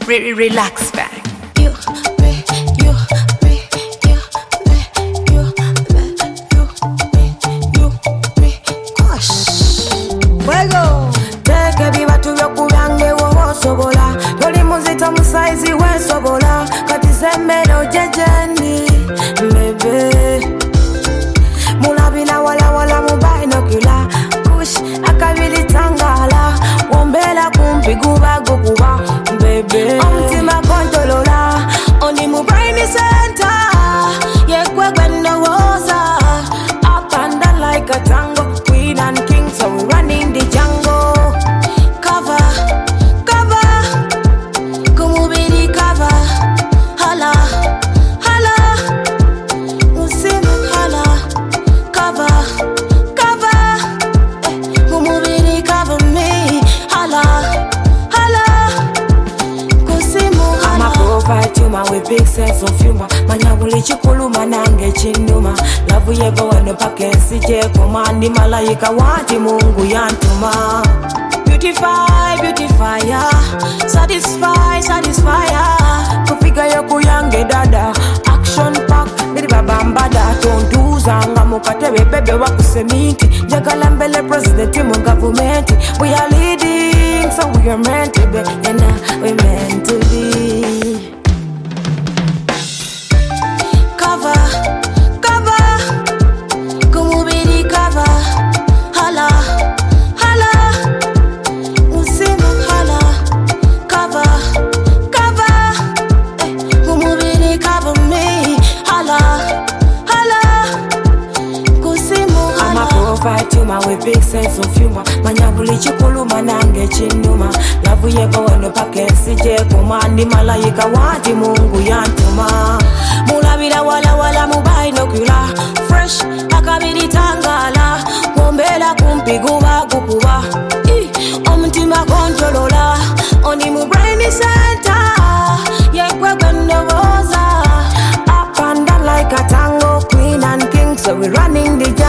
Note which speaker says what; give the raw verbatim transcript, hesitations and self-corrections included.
Speaker 1: Re- relax back.
Speaker 2: You, me, you, me, you, me, you, me, you, me, you, me. Gosh. Fuego. Take biba tuyokuyange wowo sobola. Toli muzito musaizi we sobola. Kati sembero jejeni, baby. Mulabila wala wala mubainokula. Kush akabili tangala. Wombela kumpi guba gukuba, baby. Omtima kontolola. Oni mu brain center. Yekwe gwendo woza. Up and down like a tango. Queen and king, so we running the jungle. Cover, cover. Kumubiri cover. Hala, hala. Usimu hala. Cover, cover. Eh, kumubiri cover me. Hala, hala. Kusimu hala. I'ma provide you my with big sense of humor. Manyabuli chikulu manange chinuma. Love yego wano pakensi je komandi malaika wati Mungu yantuma. Beautify, beautify ya. Satisfy, satisfy ya. Kufiga yoku yange dada. Action pack, bidi babambada. Tonduza nga mukatebe bebe wakusemiti. Jagala mbele president mu government. We are leading, so we are meant to be. And now we meant to be. Cover, cover. Kumubiri cover. Hala, hala. Usimu hala. Cover, cover. Eh, kumubiri cover me. Hala, hala. Kusimu hala. I'ma provide you my with big sense of humor. Manyabuli chikulu manange chinuma. Love yego wano pakensi je komandi malaika wati Mungu yantuma. Mulabila wala wala mubainokula. Fresh akabili tangala. Wombela kumpi guba gukuba. I, omtima kontolola. Oni mu brain center. Yekwe gwendo woza. Up and down like a tango. Queen and king, so we running the